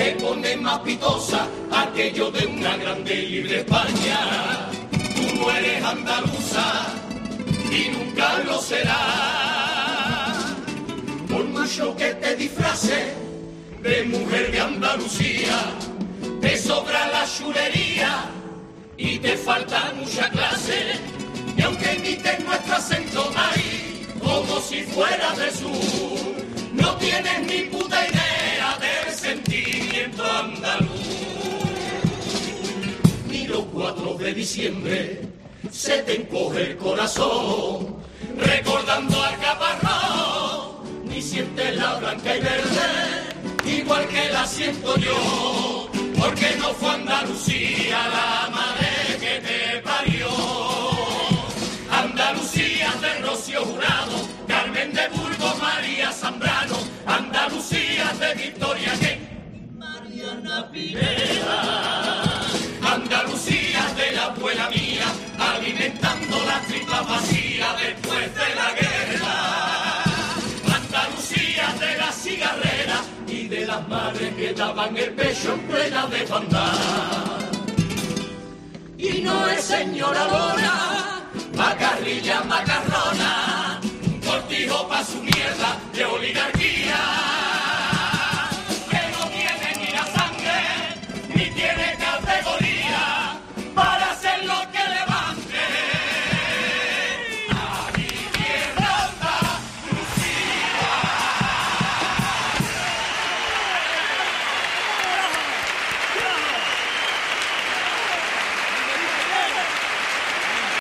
te pone más pitosa aquello de una grande y libre España. Tú no eres andaluza y nunca lo serás, por mucho que te disfraces de mujer de Andalucía, te sobra la chulería y te falta mucha clase, y aunque imites nuestro acento ahí como si fuera del sur, no tienes ni puta idea del sentimiento andaluz. Ni los 4 de diciembre se te encoge el corazón recordando al Caparrós, ni sientes la blanca y verde igual que la siento yo, porque no fue Andalucía la madre que te parió. Andalucía de Rocío Jurado, Carmen de Burgos, María Zambrano, Andalucía de Victoria que Mariana Pineda, Andalucía de la abuela mía, alimentando la tripa vacía después de la guerra, Andalucía de la cigarrera y de las madres que daban el pecho en plena desbandada. Y no es señora Lona, macarrilla macarrona, un cortijo pa' su mierda de oligarquía.